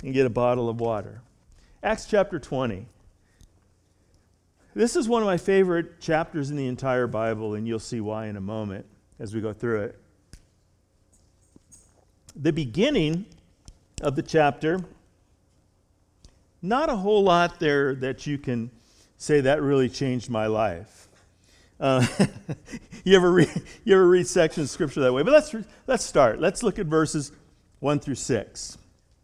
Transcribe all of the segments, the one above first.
and get a bottle of water. Acts chapter 20. This is one of my favorite chapters in the entire Bible, and you'll see why in a moment as we go through it. The beginning of the chapter, not a whole lot there that you can say that really changed my life. You ever read sections of Scripture that way? But let's start. Let's look at verses 1 through 6.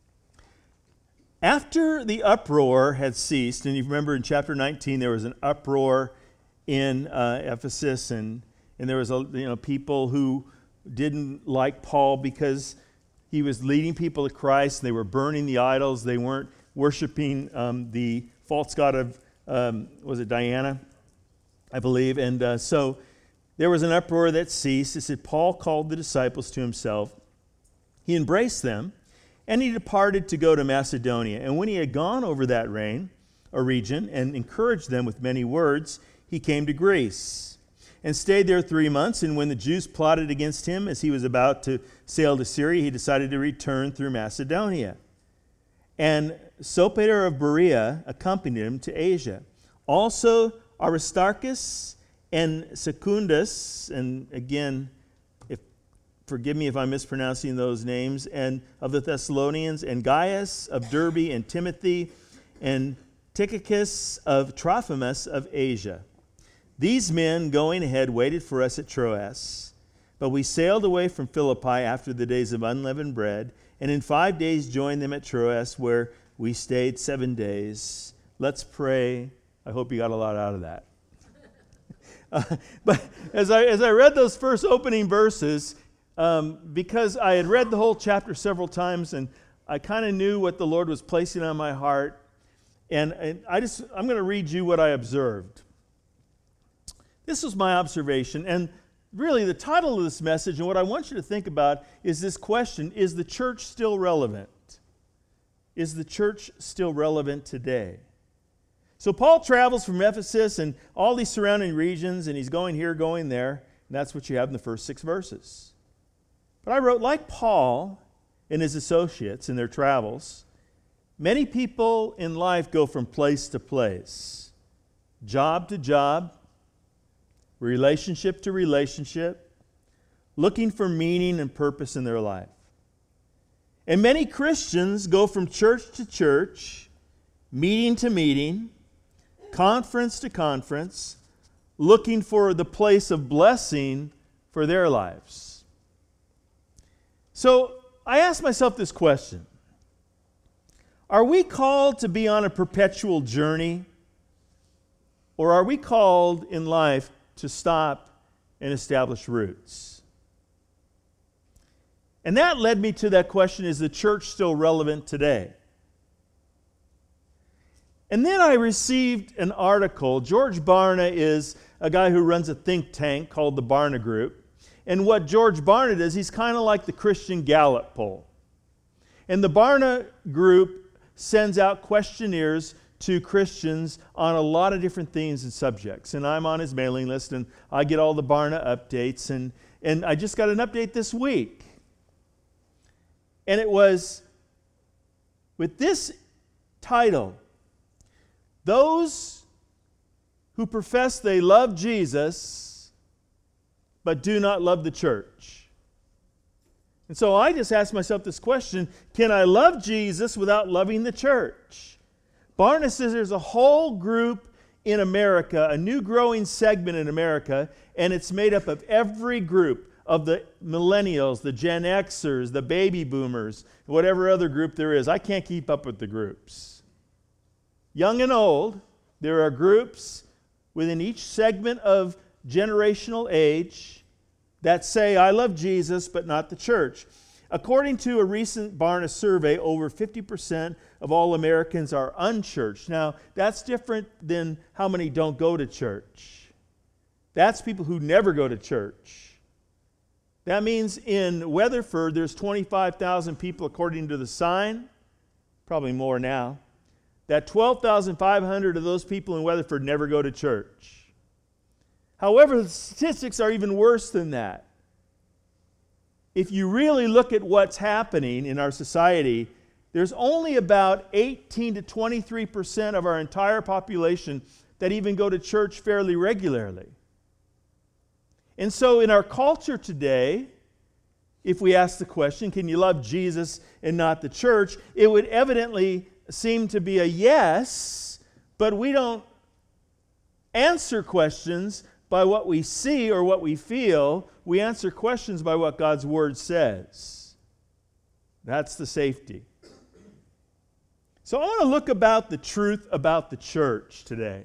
After the uproar had ceased, and you remember in chapter 19 there was an uproar in Ephesus, and there was people who didn't like Paul because he was leading people to Christ. They were burning the idols. They weren't worshiping the false god of, was it Diana, I believe. And so there was an uproar that ceased. It said, Paul called the disciples to himself. He embraced them, and he departed to go to Macedonia. And when he had gone over that region and encouraged them with many words, he came to Greece and stayed there 3 months. And when the Jews plotted against him as he was about to sail to Syria, he decided to return through Macedonia. And Sopater of Berea accompanied him to Asia. Also Aristarchus and Secundus, and again, forgive me if I'm mispronouncing those names, and of the Thessalonians, and Gaius of Derbe, and Timothy, and Tychicus of Trophimus of Asia. These men, going ahead, waited for us at Troas. But we sailed away from Philippi after the days of unleavened bread, and in 5 days joined them at Troas, where we stayed 7 days. Let's pray. I hope you got a lot out of that. But as I read those first opening verses, because I had read the whole chapter several times, and I kind of knew what the Lord was placing on my heart, and I'm going to read you what I observed. This was my observation, and really the title of this message and what I want you to think about is this question: is the church still relevant? Is the church still relevant today? So Paul travels from Ephesus and all these surrounding regions, and he's going here, going there, and that's what you have in the first 6 verses. But I wrote, like Paul and his associates in their travels, many people in life go from place to place, job to job, relationship to relationship, looking for meaning and purpose in their life. And many Christians go from church to church, meeting to meeting, conference to conference, looking for the place of blessing for their lives. So I asked myself this question: are we called to be on a perpetual journey, or are we called in life to stop and establish roots? And that led me to that question: is the church still relevant today? And then I received an article. George Barna is a guy who runs a think tank called the Barna Group. And what George Barna does, he's kind of like the Christian Gallup poll. And the Barna Group sends out questionnaires to Christians on a lot of different themes and subjects. And I'm on his mailing list, and I get all the Barna updates. And I just got an update this week. And it was with this title: those who profess they love Jesus but do not love the church. And so I just asked myself this question: can I love Jesus without loving the church? Barna says there's a whole group in America, a new growing segment in America, and it's made up of every group of the millennials, the Gen Xers, the baby boomers, whatever other group there is. I can't keep up with the groups. Young and old, there are groups within each segment of generational age that say, I love Jesus, but not the church. According to a recent Barna survey, over 50% of all Americans are unchurched. Now, that's different than how many don't go to church. That's people who never go to church. That means in Weatherford, there's 25,000 people according to the sign, probably more now, that 12,500 of those people in Weatherford never go to church. However, the statistics are even worse than that. If you really look at what's happening in our society, there's only about 18 to 23% of our entire population that even go to church fairly regularly. And so in our culture today, if we ask the question, can you love Jesus and not the church? It would evidently seem to be a yes, but we don't answer questions by what we see or what we feel. We answer questions by what God's Word says. That's the safety. So I want to look about the truth about the church today.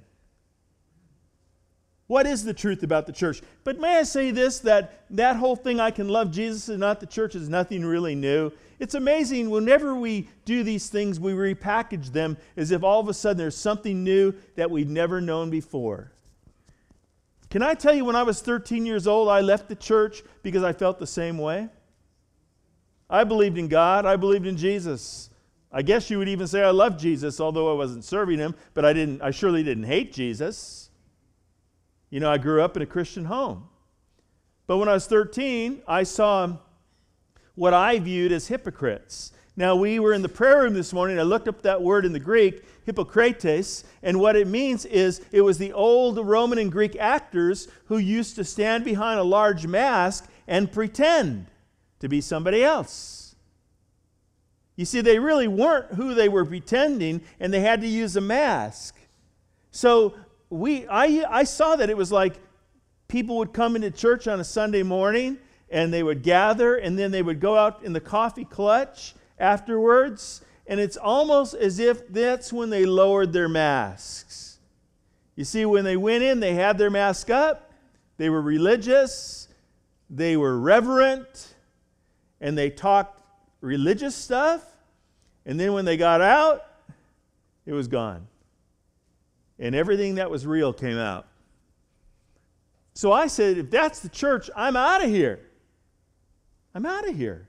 What is the truth about the church? But may I say this, that whole thing, I can love Jesus and not the church, is nothing really new. It's amazing, whenever we do these things, we repackage them as if all of a sudden there's something new that we've never known before. Can I tell you, when I was 13 years old, I left the church because I felt the same way. I believed in God. I believed in Jesus. I guess you would even say I loved Jesus, although I wasn't serving him, but I surely didn't hate Jesus. You know, I grew up in a Christian home. But when I was 13, I saw what I viewed as hypocrites. Now, we were in the prayer room this morning. I looked up that word in the Greek, hypokrites, and what it means is it was the old Roman and Greek actors who used to stand behind a large mask and pretend to be somebody else. You see, they really weren't who they were pretending, and they had to use a mask. So I saw that it was like people would come into church on a Sunday morning, and they would gather, and then they would go out in the coffee clutch afterwards, and it's almost as if that's when they lowered their masks. You see, when they went in, they had their mask up, they were religious, they were reverent, and they talked religious stuff, and then when they got out, it was gone. And everything that was real came out. So I said, if that's the church, I'm out of here. I'm out of here.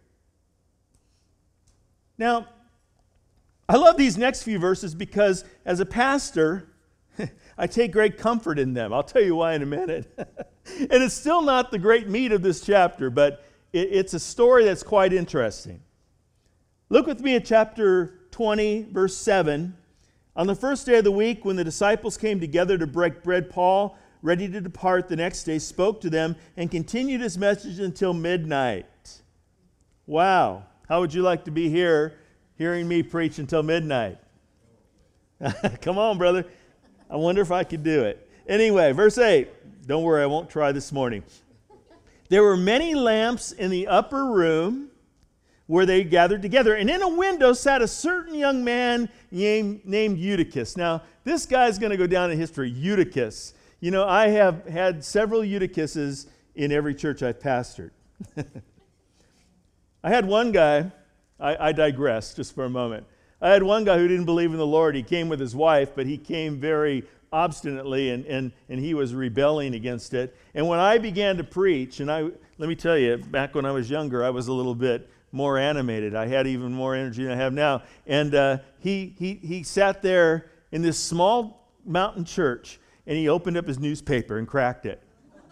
Now, I love these next few verses because as a pastor, I take great comfort in them. I'll tell you why in a minute. And it's still not the great meat of this chapter, but it's a story that's quite interesting. Look with me at chapter 20, verse 7. On the first day of the week, when the disciples came together to break bread, Paul, ready to depart the next day, spoke to them and continued his message until midnight. Wow. How would you like to be here hearing me preach until midnight? Come on, brother. I wonder if I could do it. Anyway, verse 8. Don't worry, I won't try this morning. There were many lamps in the upper room where they gathered together. And in a window sat a certain young man named Eutychus. Now, this guy's going to go down in history, Eutychus. You know, I have had several Eutychuses in every church I've pastored. I had one guy, I digress just for a moment. I had one guy who didn't believe in the Lord. He came with his wife, but he came very obstinately, and he was rebelling against it. And when I began to preach, and let me tell you, back when I was younger, I was a little bit more animated. I had even more energy than I have now. And he sat there in this small mountain church, and he opened up his newspaper and cracked it.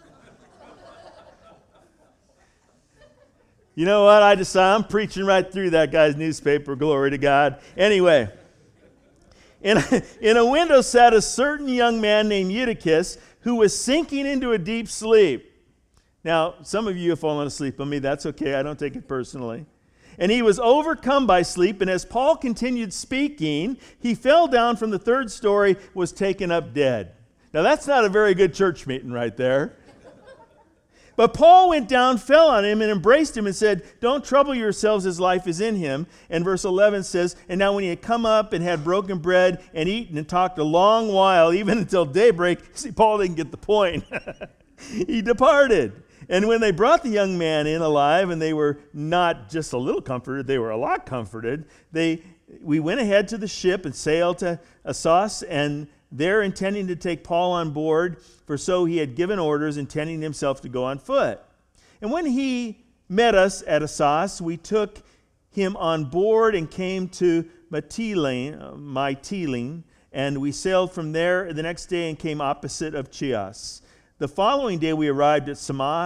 You know what? I decided I'm preaching right through that guy's newspaper. Glory to God. Anyway, in a window sat a certain young man named Eutychus who was sinking into a deep sleep. Now, some of you have fallen asleep on me. That's okay. I don't take it personally. And he was overcome by sleep, and as Paul continued speaking, he fell down from the third story, was taken up dead. Now, that's not a very good church meeting right there. But Paul went down, fell on him, and embraced him and said, "Don't trouble yourselves, his life is in him." And verse 11 says, "And now when he had come up and had broken bread and eaten and talked a long while, even until daybreak," see, Paul didn't get the point. He departed. And when they brought the young man in alive, and they were not just a little comforted, they were a lot comforted, we went ahead to the ship and sailed to Assos, and there intending to take Paul on board, for so he had given orders, intending himself to go on foot. And when he met us at Assos, we took him on board and came to Mytilene, and we sailed from there the next day and came opposite of Chios. The following day we arrived at Samos,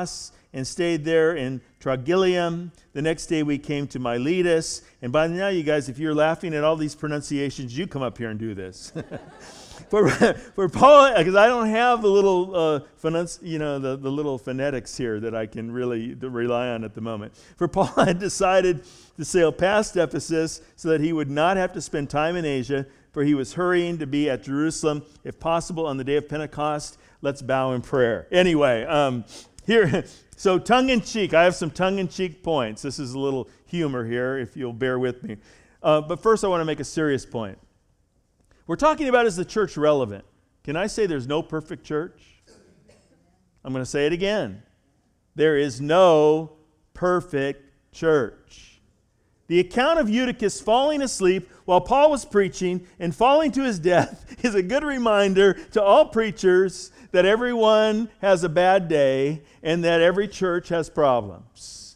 and stayed there in Trogyllium. The next day we came to Miletus. And by now, you guys, if you're laughing at all these pronunciations, you come up here and do this. For Paul, because I don't have the little the little phonetics here that I can really rely on at the moment. For Paul had decided to sail past Ephesus so that he would not have to spend time in Asia, for he was hurrying to be at Jerusalem, if possible, on the day of Pentecost. Let's bow in prayer. Anyway, here, so tongue-in-cheek. I have some tongue-in-cheek points. This is a little humor here, if you'll bear with me. But first, I want to make a serious point. We're talking about, is the church relevant? Can I say there's no perfect church? I'm going to say it again. There is no perfect church. The account of Eutychus falling asleep while Paul was preaching and falling to his death is a good reminder to all preachers that everyone has a bad day and that every church has problems.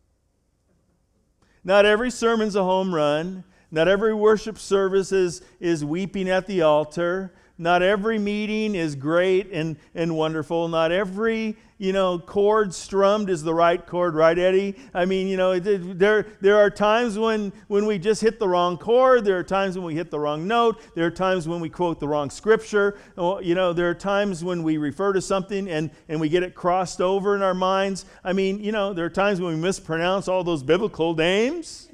Not every sermon's a home run. Not every worship service is weeping at the altar. Not every meeting is great and wonderful. Not every, chord strummed is the right chord, right, Eddie? I mean, there are times when we just hit the wrong chord. There are times when we hit the wrong note. There are times when we quote the wrong scripture. There are times when we refer to something and we get it crossed over in our minds. I mean, there are times when we mispronounce all those biblical names.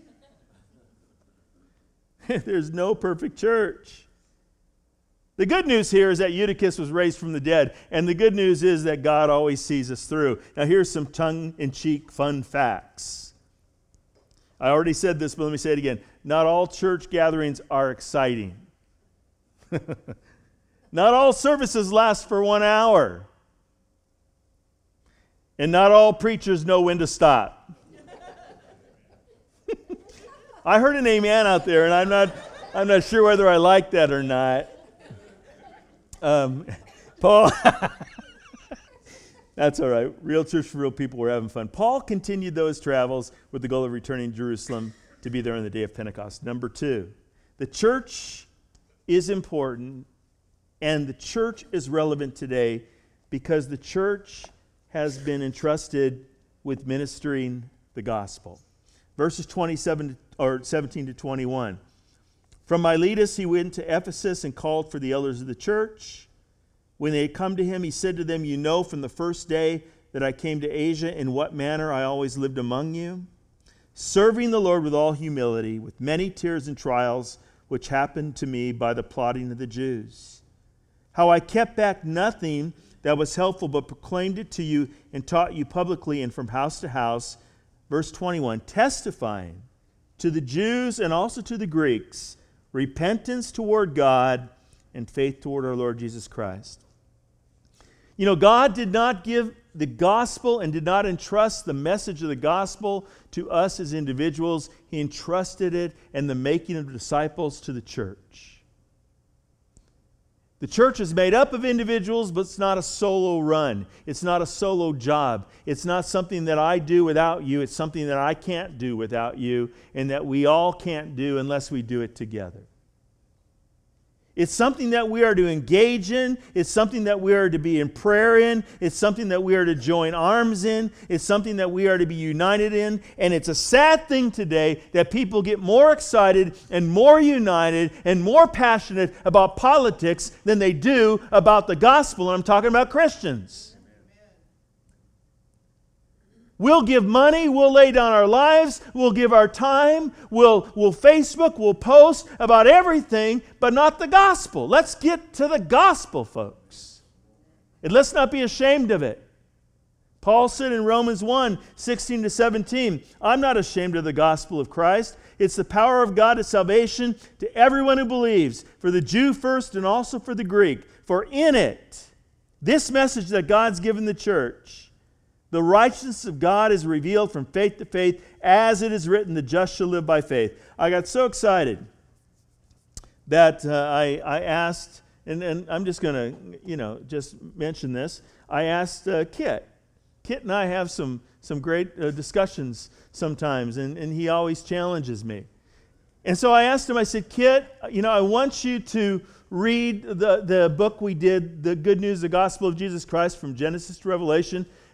There's no perfect church. The good news here is that Eutychus was raised from the dead, and the good news is that God always sees us through. Now here's some tongue-in-cheek fun facts. I already said this, but let me say it again. Not all church gatherings are exciting. Not all services last for 1 hour. And not all preachers know when to stop. I heard an amen out there, and I'm not sure whether I like that or not. Paul, that's all right. Real church for real people. We're having fun. Paul continued those travels with the goal of returning to Jerusalem to be there on the day of Pentecost. Number 2, the church is important, and the church is relevant today because the church has been entrusted with ministering the gospel. Verses 17 to 21. From Miletus he went to Ephesus and called for the elders of the church. When they had come to him, he said to them, "You know from the first day that I came to Asia in what manner I always lived among you, serving the Lord with all humility, with many tears and trials, which happened to me by the plotting of the Jews. How I kept back nothing that was helpful, but proclaimed it to you and taught you publicly and from house to house." Verse 21, testifying to the Jews and also to the Greeks, repentance toward God and faith toward our Lord Jesus Christ. God did not give the gospel and did not entrust the message of the gospel to us as individuals. He entrusted it and the making of disciples to the church. The church is made up of individuals, but it's not a solo run. It's not a solo job. It's not something that I do without you. It's something that I can't do without you and that we all can't do unless we do it together. It's something that we are to engage in. It's something that we are to be in prayer in. It's something that we are to join arms in. It's something that we are to be united in. And it's a sad thing today that people get more excited and more united and more passionate about politics than they do about the gospel. And I'm talking about Christians. We'll give money, we'll lay down our lives, we'll give our time, we'll Facebook, we'll post about everything, but not the gospel. Let's get to the gospel, folks. And let's not be ashamed of it. Paul said in Romans 1, 16 to 17, "I'm not ashamed of the gospel of Christ. It's the power of God to salvation to everyone who believes, for the Jew first and also for the Greek. For in it, this message that God's given the church, the righteousness of God is revealed from faith to faith, as it is written, the just shall live by faith." I got so excited that I asked, and I'm just going to, just mention this. I asked Kit. Kit and I have some great discussions sometimes, and he always challenges me. And so I asked him, I said, "Kit, I want you to read the book we did, The Good News, the Gospel of Jesus Christ, from Genesis to Revelation."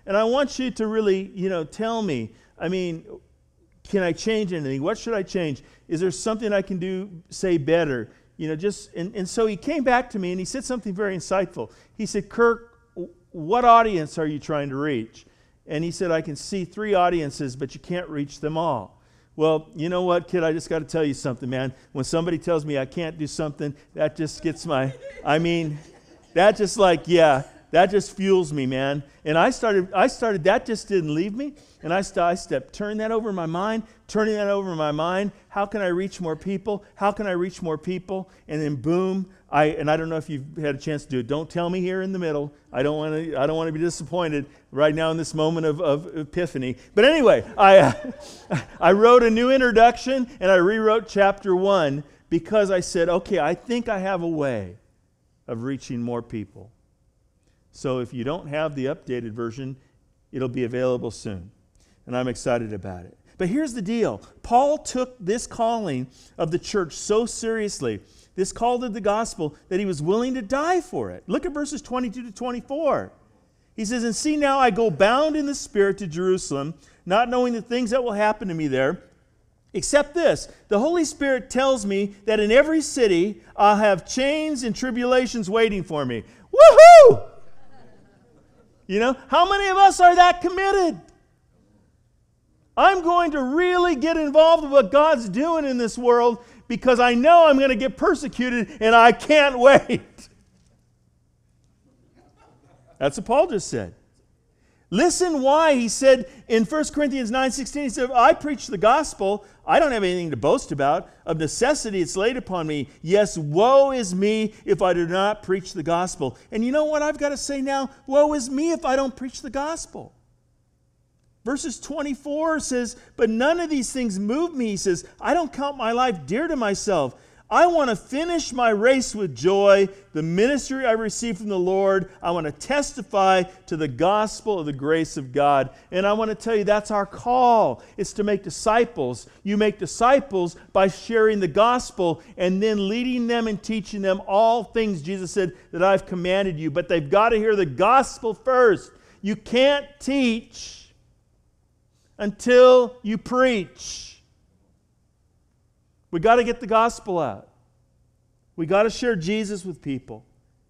And I want you to really, tell me, can I change anything? What should I change? Is there something I can do, say better? And so he came back to me and he said something very insightful. He said, Kirk, what audience are you trying to reach? And he said, I can see 3 audiences, but you can't reach them all. Well, you know what, kid? I just got to tell you something, man. When somebody tells me I can't do something, that just gets that just fuels me, man. And I started, that just didn't leave me. And I turning that over in my mind. How can I reach more people? And then boom, I don't know if you've had a chance to do it. Don't tell me here in the middle. I don't want to be disappointed right now in this moment of epiphany. But anyway, I wrote a new introduction and I rewrote chapter 1 because I said, okay, I think I have a way of reaching more people. So if you don't have the updated version, it'll be available soon. And I'm excited about it. But here's the deal. Paul took this calling of the church so seriously, this call to the gospel, that he was willing to die for it. Look at verses 22 to 24. He says, and see now I go bound in the Spirit to Jerusalem, not knowing the things that will happen to me there, except this, the Holy Spirit tells me that in every city I'll have chains and tribulations waiting for me. Woohoo! How many of us are that committed? I'm going to really get involved with what God's doing in this world because I know I'm going to get persecuted and I can't wait. That's what Paul just said. Listen why he said in 1 Corinthians 9:16, he said, I preach the gospel. I don't have anything to boast about. Of necessity, it's laid upon me. Yes, woe is me if I do not preach the gospel. And you know what I've got to say now? Woe is me if I don't preach the gospel. Verses 24 says, but none of these things move me. He says, I don't count my life dear to myself. I want to finish my race with joy, the ministry I received from the Lord. I want to testify to the gospel of the grace of God. And I want to tell you that's our call. It's to make disciples. You make disciples by sharing the gospel and then leading them and teaching them all things, Jesus said, that I've commanded you. But they've got to hear the gospel first. You can't teach until you preach. We got to get the gospel out. We got to share Jesus with people.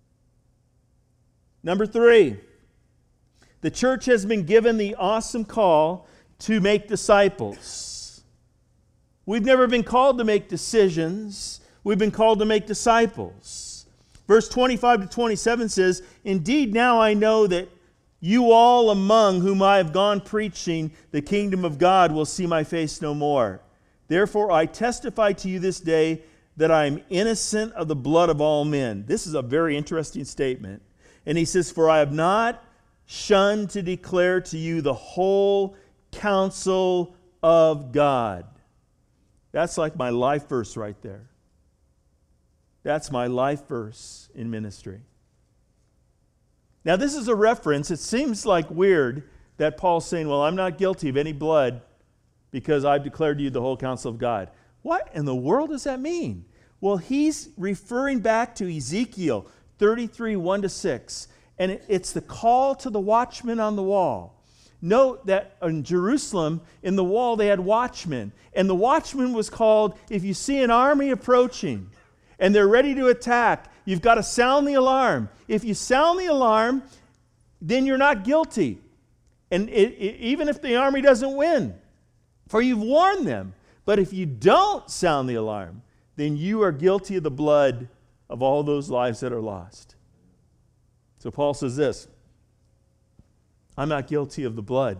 Number 3, the church has been given the awesome call to make disciples. We've never been called to make decisions. We've been called to make disciples. Verse 25 to 27 says, indeed, now I know that you all among whom I have gone preaching the kingdom of God will see my face no more. Therefore, I testify to you this day that I am innocent of the blood of all men. This is a very interesting statement. And he says, for I have not shunned to declare to you the whole counsel of God. That's like my life verse right there. That's my life verse in ministry. Now, this is a reference. It seems like weird that Paul's saying, well, I'm not guilty of any blood because I've declared to you the whole counsel of God. What in the world does that mean? Well, he's referring back to Ezekiel 33, 1-6. And it's the call to the watchman on the wall. Note that in Jerusalem, in the wall, they had watchmen. And the watchman was called, if you see an army approaching and they're ready to attack, you've got to sound the alarm. If you sound the alarm, then you're not guilty. And even if the army doesn't win, for you've warned them. But if you don't sound the alarm, then you are guilty of the blood of all those lives that are lost. So Paul says this, I'm not guilty of the blood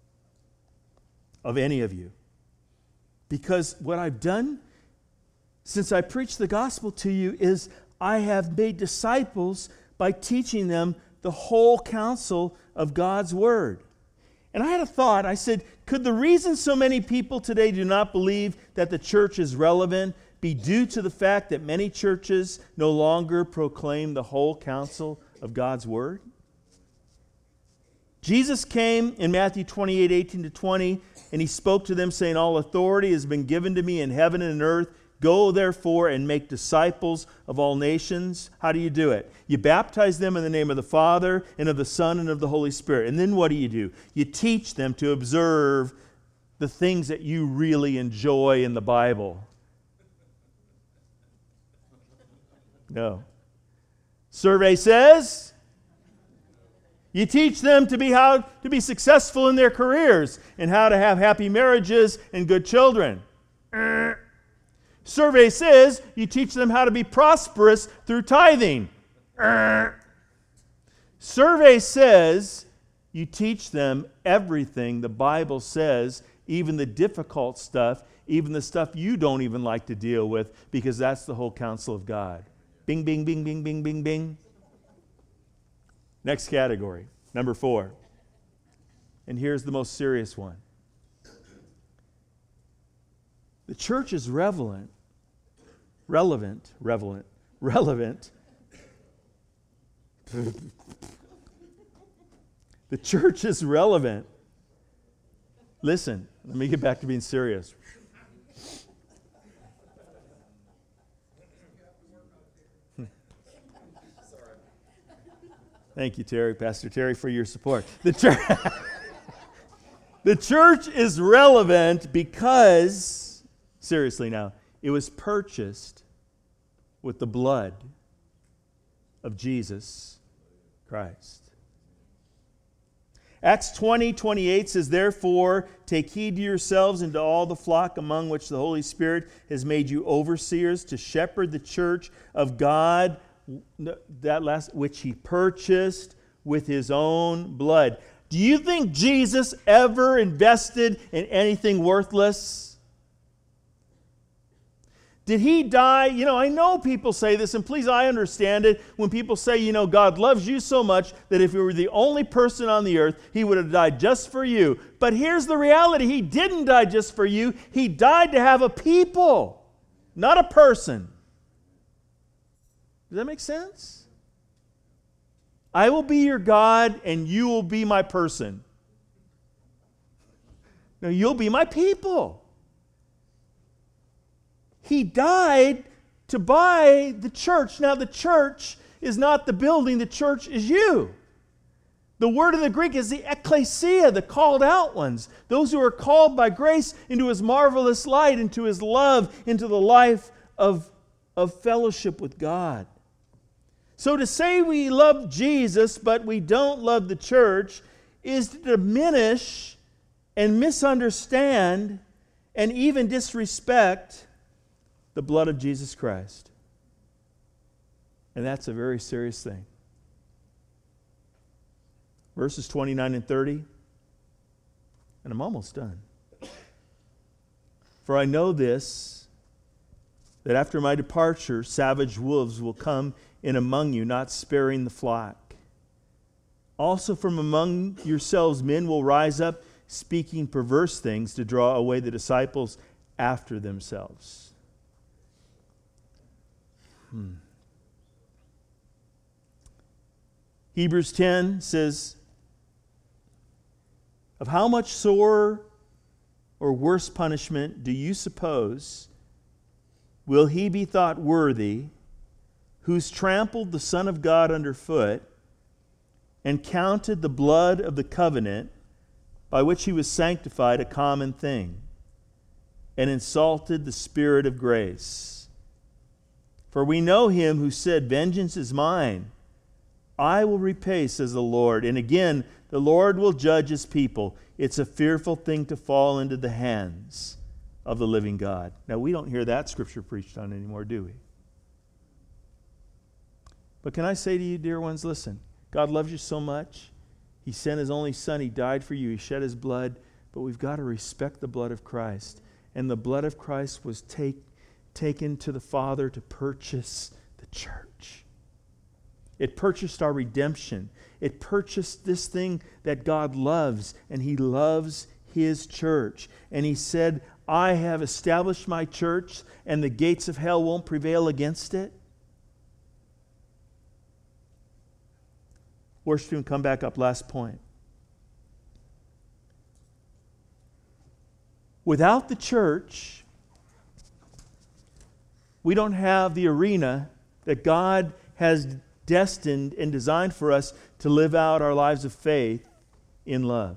of any of you. Because what I've done since I preached the gospel to you is I have made disciples by teaching them the whole counsel of God's word. And I had a thought. I said, could the reason so many people today do not believe that the church is relevant be due to the fact that many churches no longer proclaim the whole counsel of God's word? Jesus came in Matthew 28, 18-20, and he spoke to them saying, all authority has been given to me in heaven and earth. Go, therefore, and make disciples of all nations. How do you do it? You baptize them in the name of the Father, and of the Son, and of the Holy Spirit. And then what do? You teach them to observe the things that you really enjoy in the Bible. No. Survey says you teach them how to be successful in their careers and how to have happy marriages and good children. Survey says you teach them how to be prosperous through tithing. Survey says you teach them everything the Bible says, even the difficult stuff, even the stuff you don't even like to deal with, because that's the whole counsel of God. Bing, bing, bing, bing, bing, bing, bing. Next category, number 4. And here's the most serious one. The church is relevant. The church is relevant. Listen, let me get back to being serious. Thank you, Terry, Pastor Terry, for your support. The church is relevant because, seriously now, it was purchased with the blood of Jesus Christ. Acts 20:28 says, "Therefore, take heed to yourselves and to all the flock among which the Holy Spirit has made you overseers to shepherd the church of God, which He purchased with His own blood." Do you think Jesus ever invested in anything worthless? Did He die? I know people say this, and please, I understand it. When people say, God loves you so much that if you were the only person on the earth, He would have died just for you. But here's the reality. He didn't die just for you. He died to have a people, not a person. Does that make sense? I will be your God, and you will be my person. No, you'll be my people. He died to buy the church. Now, the church is not the building. The church is you. The word in the Greek is the ecclesia, the called out ones. Those who are called by grace into His marvelous light, into His love, into the life of fellowship with God. So to say we love Jesus, but we don't love the church, is to diminish and misunderstand and even disrespect the blood of Jesus Christ. And that's a very serious thing. Verses 29 and 30, and I'm almost done. "For I know this, that after my departure, savage wolves will come in among you, not sparing the flock. Also from among yourselves men will rise up, speaking perverse things to draw away the disciples after themselves." Hebrews 10 says, "Of how much sore or worse punishment do you suppose will he be thought worthy who's trampled the Son of God underfoot and counted the blood of the covenant by which he was sanctified a common thing, and insulted the Spirit of grace? For we know Him who said, 'Vengeance is mine, I will repay,' says the Lord. And again, the Lord will judge His people. It's a fearful thing to fall into the hands of the living God." Now, we don't hear that scripture preached on anymore, do we? But can I say to you, dear ones, listen, God loves you so much. He sent His only Son. He died for you. He shed His blood. But we've got to respect the blood of Christ. And the blood of Christ was taken to the Father to purchase the church. It purchased our redemption. It purchased this thing that God loves, and He loves His church. And He said, "I have established my church, and the gates of hell won't prevail against it." Worship team, come back up. Last point. Without the church, we don't have the arena that God has destined and designed for us to live out our lives of faith in love.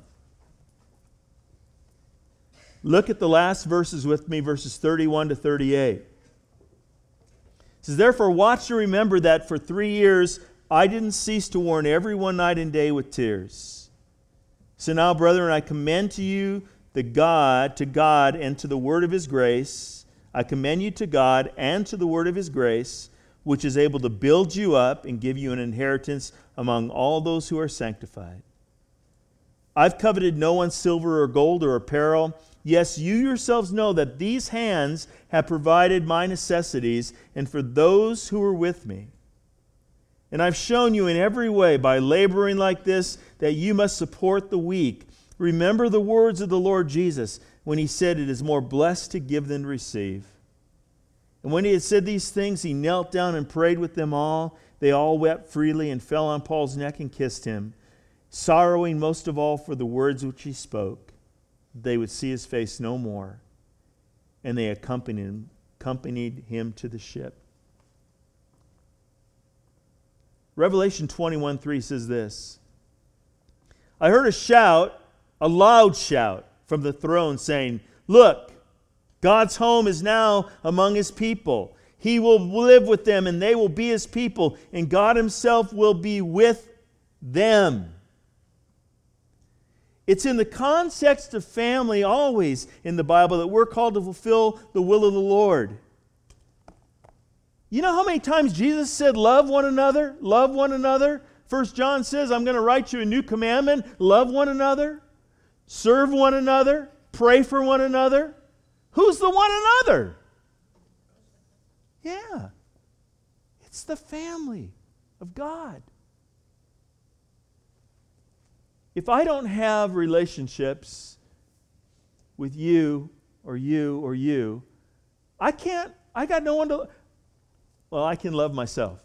Look at the last verses with me, verses 31 to 38. It says, "Therefore watch and remember that for 3 years I didn't cease to warn everyone night and day with tears. So now, brethren, I commend to you to God and to the word of His grace. I commend you to God and to the word of His grace, which is able to build you up and give you an inheritance among all those who are sanctified. I've coveted no one's silver or gold or apparel. Yes, you yourselves know that these hands have provided my necessities and for those who are with me. And I've shown you in every way by laboring like this that you must support the weak. Remember the words of the Lord Jesus when He said, 'It is more blessed to give than to receive.' And when He had said these things, He knelt down and prayed with them all. They all wept freely and fell on Paul's neck and kissed him, sorrowing most of all for the words which he spoke. They would see his face no more. And they accompanied him to the ship." Revelation 21:3 says this, "I heard a shout, a loud shout from the throne saying, 'Look, God's home is now among His people. He will live with them and they will be His people, and God Himself will be with them.'" It's in the context of family always in the Bible that we're called to fulfill the will of the Lord. You know how many times Jesus said, "Love one another, love one another"? 1 John says, "I'm going to write you a new commandment. Love one another, serve one another, pray for one another." Who's the one another? Yeah. It's the family of God. If I don't have relationships with you or you or you, I got no one to, well, I can love myself.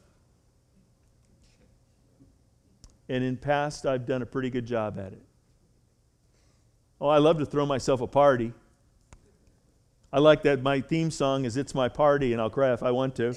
And in past, I've done a pretty good job at it. Oh, I love to throw myself a party. I like that my theme song is "It's My Party," and I'll cry if I want to.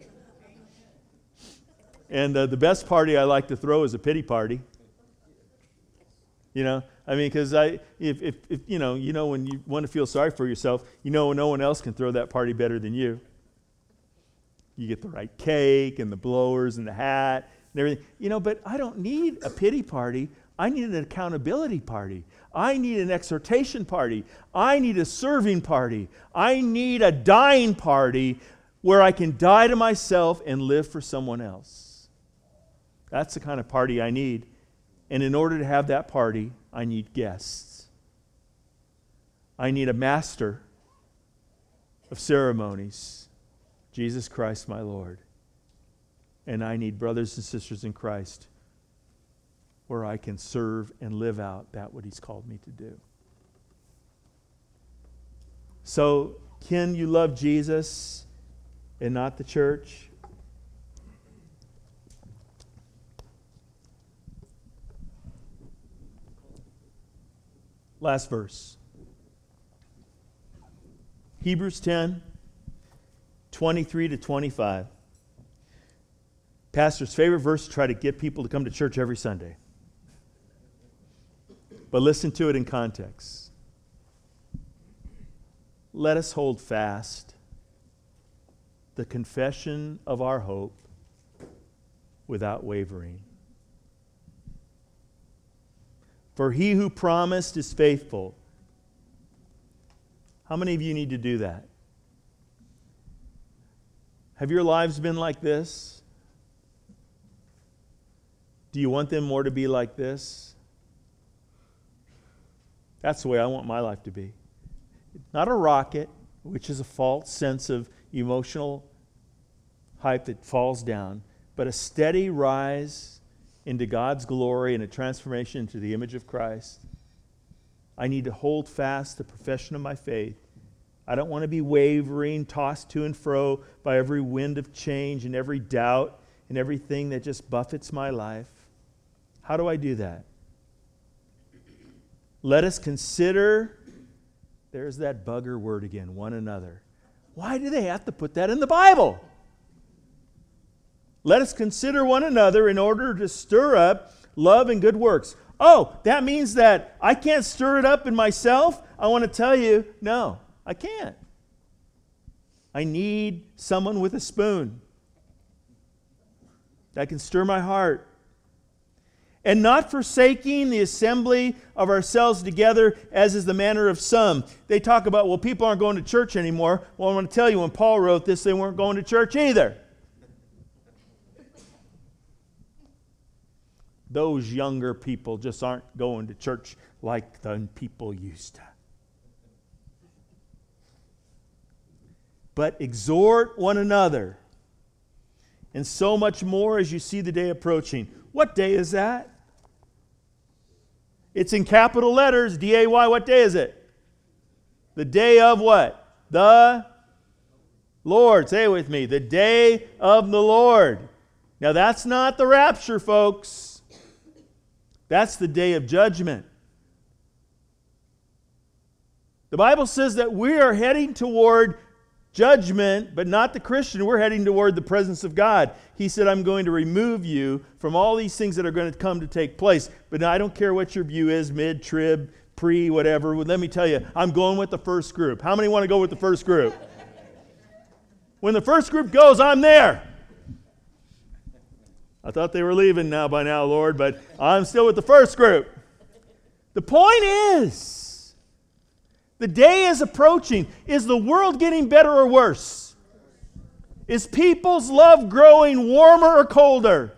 And the best party I like to throw is a pity party. You know, I mean, because if you know when you want to feel sorry for yourself, no one else can throw that party better than you. You get the right cake and the blowers and the hat and everything. But I don't need a pity party. I need an accountability party. I need an exhortation party. I need a serving party. I need a dying party where I can die to myself and live for someone else. That's the kind of party I need. And in order to have that party, I need guests. I need a master of ceremonies, Jesus Christ my Lord. And I need brothers and sisters in Christ where I can serve and live out that what He's called me to do. So, can you love Jesus and not the church? Last verse. Hebrews 10, 23 to 25. Pastor's favorite verse to try to get people to come to church every Sunday. But listen to it in context. "Let us hold fast the confession of our hope without wavering. For He who promised is faithful." How many of you need to do that? Have your lives been like this? Do you want them more to be like this? That's the way I want my life to be. Not a rocket, which is a false sense of emotional hype that falls down, but a steady rise into God's glory and a transformation into the image of Christ. I need to hold fast the profession of my faith. I don't want to be wavering, tossed to and fro by every wind of change and every doubt and everything that just buffets my life. How do I do that? Let us consider, there's that bugger word again, one another. Why do they have to put that in the Bible? Let us consider one another in order to stir up love and good works. Oh, that means that I can't stir it up in myself? I want to tell you, no, I can't. I need someone with a spoon that can stir my heart. And not forsaking the assembly of ourselves together, as is the manner of some. They talk about, well, people aren't going to church anymore. Well, I want to tell you, when Paul wrote this, they weren't going to church either. Those younger people just aren't going to church like the people used to. But exhort one another, and so much more as you see the day approaching. What day is that? It's in capital letters, D-A-Y. What day is it? The day of what? The Lord. Say it with me. The day of the Lord. Now that's not the rapture, folks. That's the day of judgment. The Bible says that we are heading toward judgment, but not the Christian. We're heading toward the presence of God. He said, I'm going to remove you from all these things that are going to come to take place. But I don't care what your view is, mid-trib, pre, whatever. Well, let me tell you, I'm going with the first group. How many want to go with the first group? When the first group goes, I'm there. I thought they were leaving by now, Lord, but I'm still with the first group. The point is, the day is approaching. Is the world getting better or worse? Is people's love growing warmer or colder?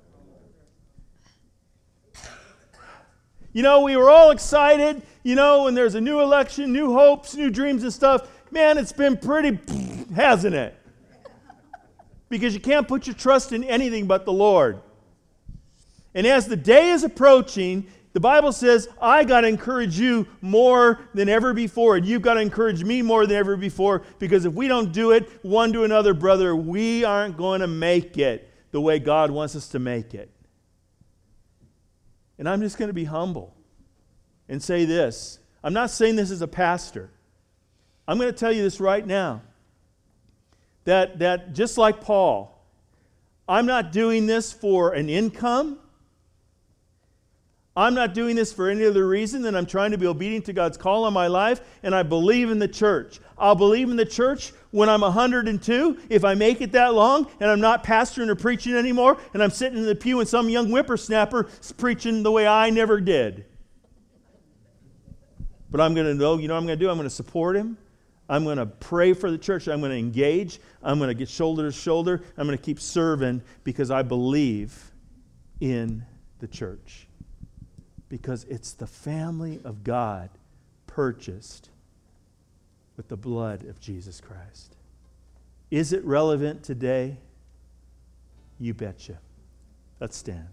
You know, we were all excited, when there's a new election, new hopes, new dreams and stuff. Man, it's been pretty, hasn't it? Because you can't put your trust in anything but the Lord. And as the day is approaching, the Bible says, I got to encourage you more than ever before, and you've got to encourage me more than ever before, because if we don't do it one to another, brother, we aren't going to make it the way God wants us to make it. And I'm just going to be humble and say this. I'm not saying this as a pastor. I'm going to tell you this right now. That just like Paul, I'm not doing this for an income. I'm not doing this for any other reason than I'm trying to be obedient to God's call on my life, and I believe in the church. I'll believe in the church when I'm 102, if I make it that long, and I'm not pastoring or preaching anymore, and I'm sitting in the pew and some young whippersnapper is preaching the way I never did. But I'm going to know, what I'm going to do? I'm going to support him. I'm going to pray for the church. I'm going to engage. I'm going to get shoulder to shoulder. I'm going to keep serving because I believe in the church. Because it's the family of God purchased with the blood of Jesus Christ. Is it relevant today? You betcha. Let's stand.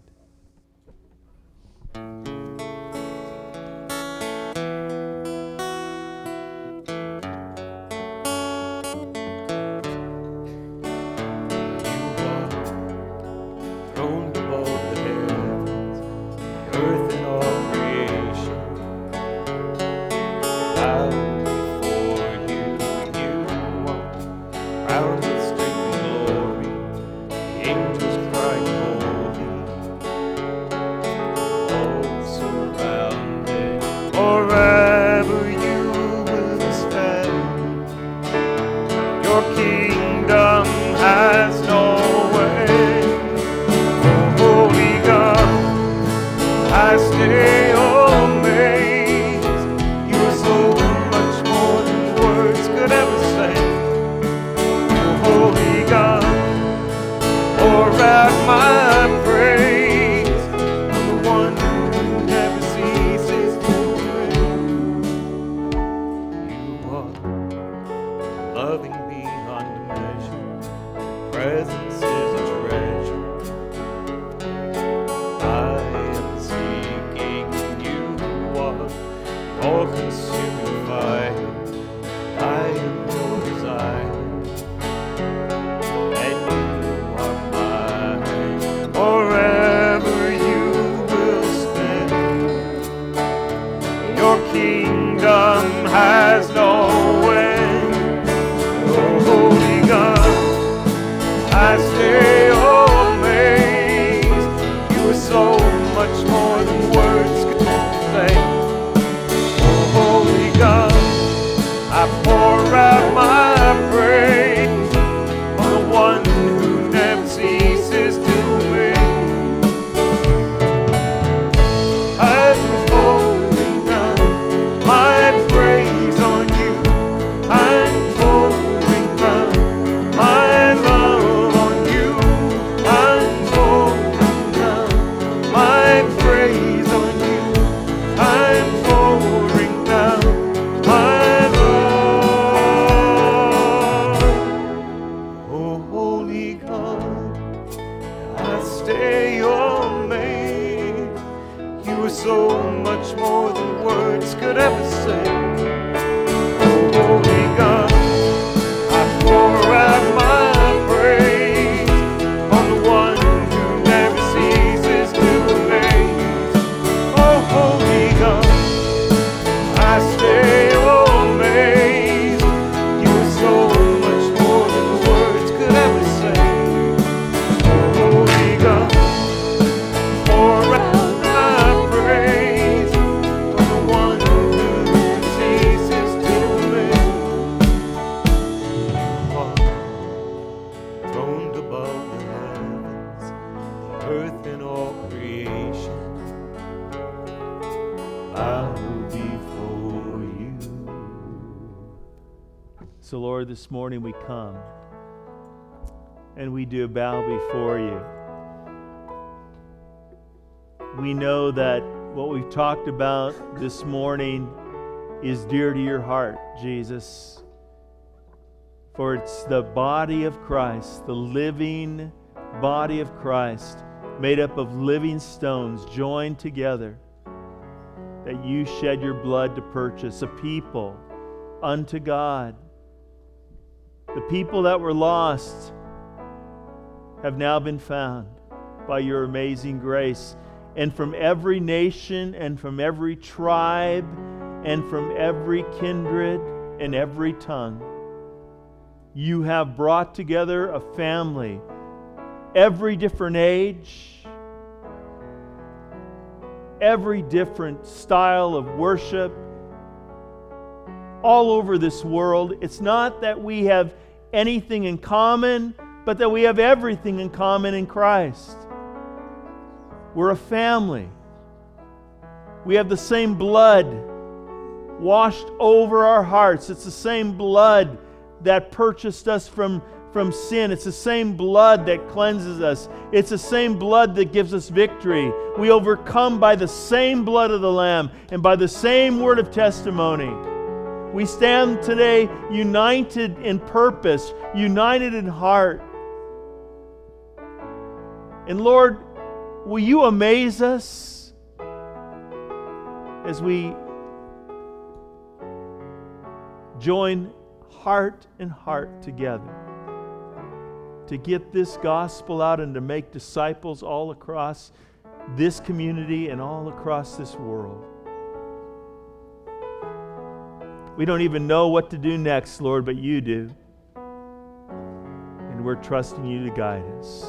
Kingdom has no end. stay amazed. You are so much more than words could say. Oh, holy God, I pour out my praise on the one who never ceases to amaze. I'm pouring out my praise on you. I'm pouring out my love on you. I'm pouring out my praise on you. I'm pouring out my love. Oh, holy God, I stay amazed. You are so much more than words could ever say. Oh, holy God, I pour out my praise on the one who never ceases to amaze. Oh, holy God, I stay amazed. You are so much more than words could ever say. Oh, holy God, pour out my praise on the one who ceases to amaze. Throned above the heavens, the earth and all creation, bow before you. So, Lord, this morning we come and we do bow before you. We know that what we've talked about this morning is dear to your heart, Jesus. For it's the body of Christ, the living body of Christ, made up of living stones joined together, that you shed your blood to purchase a people unto God. The people that were lost have now been found by your amazing grace. And from every nation and from every tribe and from every kindred and every tongue, you have brought together a family, every different age, every different style of worship, all over this world. It's not that we have anything in common, but that we have everything in common in Christ. We're a family. We have the same blood washed over our hearts. It's the same blood that purchased us from sin. It's the same blood that cleanses us. It's the same blood that gives us victory. We overcome by the same blood of the Lamb and by the same word of testimony. We stand today united in purpose, united in heart. And Lord, will you amaze us as we join heart and heart together to get this gospel out and to make disciples all across this community and all across this world. We don't even know what to do next, Lord, but you do. And we're trusting you to guide us.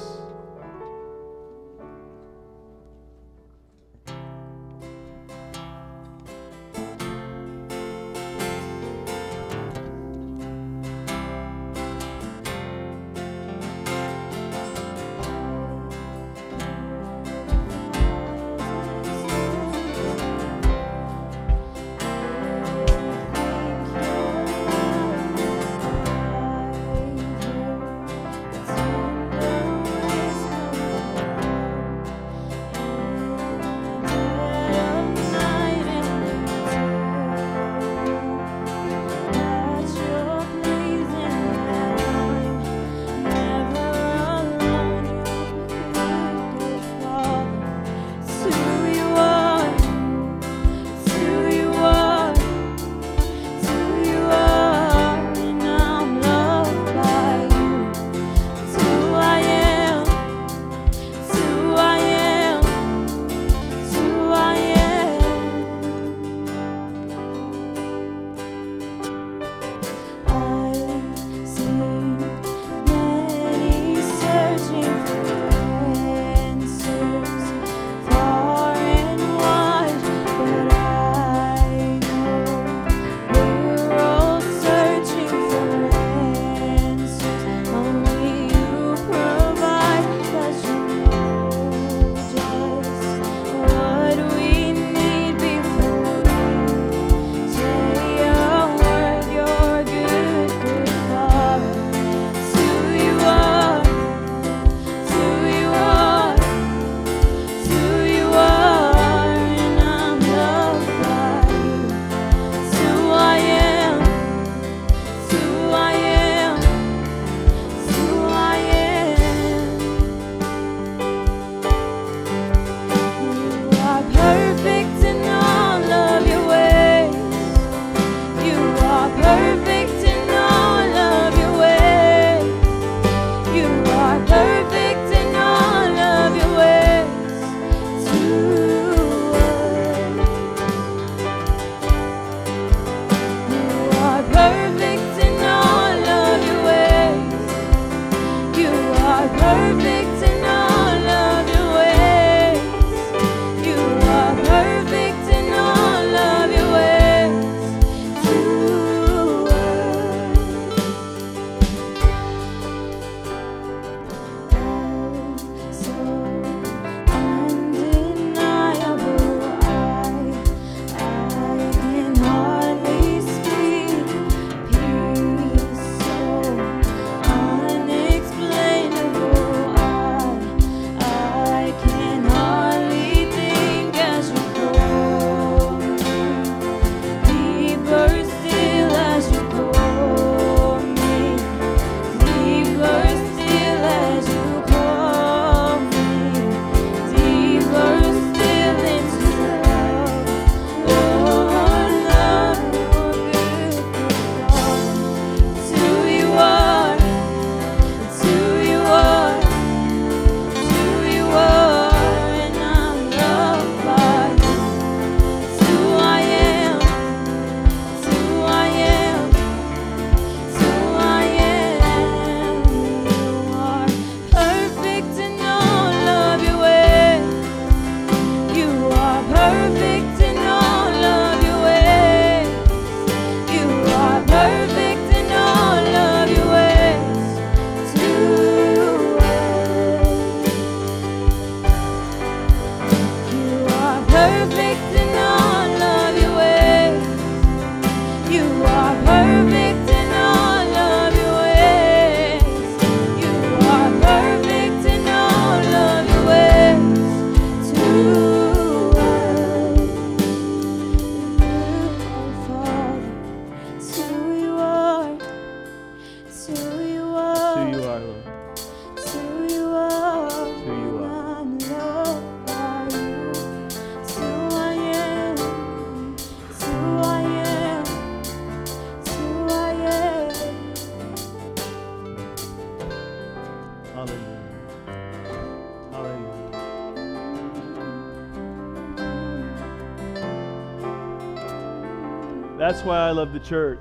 Hallelujah. Hallelujah. That's why I love the church.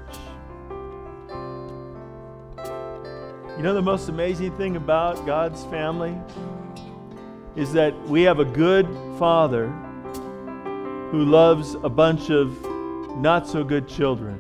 You know, the most amazing thing about God's family is that we have a good Father who loves a bunch of not so good children.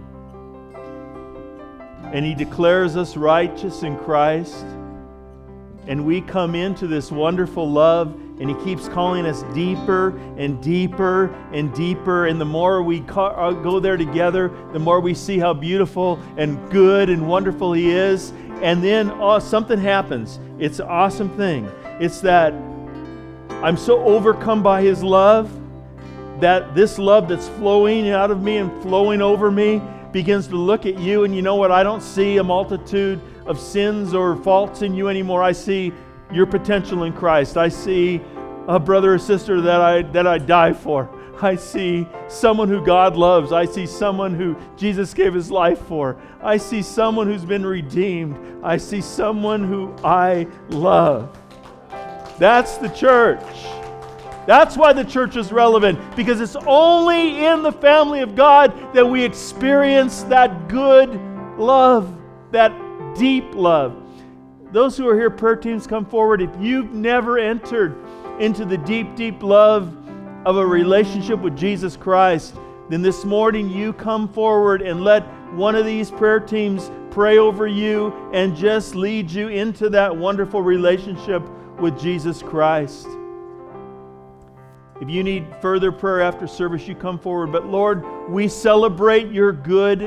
And He declares us righteous in Christ. And we come into this wonderful love, and He keeps calling us deeper and deeper and deeper. And the more we go there together, the more we see how beautiful and good and wonderful He is. And then something happens. It's an awesome thing. It's that I'm so overcome by His love that this love that's flowing out of me and flowing over me begins to look at you, and you know what? I don't see a multitude of sins or faults in you anymore. I see your potential in Christ. I see a brother or sister that I die for. I see someone who God loves. I see someone who Jesus gave His life for. I see someone who's been redeemed. I see someone who I love. That's the church. That's why the church is relevant, because it's only in the family of God that we experience that good love, that deep love. Those who are here, prayer teams, come forward. If you've never entered into the deep, deep love of a relationship with Jesus Christ, then this morning you come forward and let one of these prayer teams pray over you and just lead you into that wonderful relationship with Jesus Christ. If you need further prayer after service, you come forward. But Lord, we celebrate your good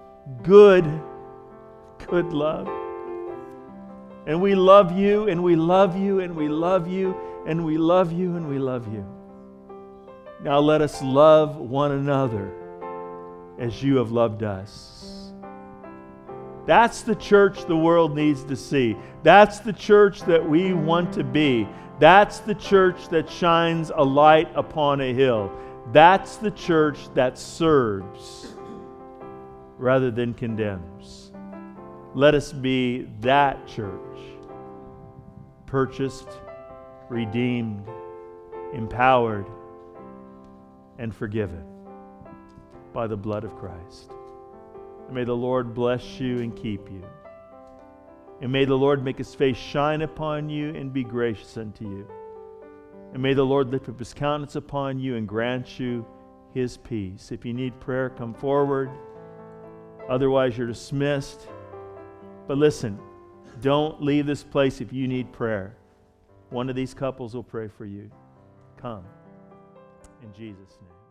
love. And we love you, and we love you, and we love you, and we love you, and we love you. Now let us love one another as you have loved us. That's the church the world needs to see. That's the church that we want to be. That's the church that shines a light upon a hill. That's the church that serves rather than condemns. Let us be that church, purchased, redeemed, empowered, and forgiven by the blood of Christ. And may the Lord bless you and keep you. And may the Lord make His face shine upon you and be gracious unto you. And may the Lord lift up His countenance upon you and grant you His peace. If you need prayer, come forward. Otherwise, you're dismissed. But listen, don't leave this place if you need prayer. One of these couples will pray for you. Come. In Jesus' name.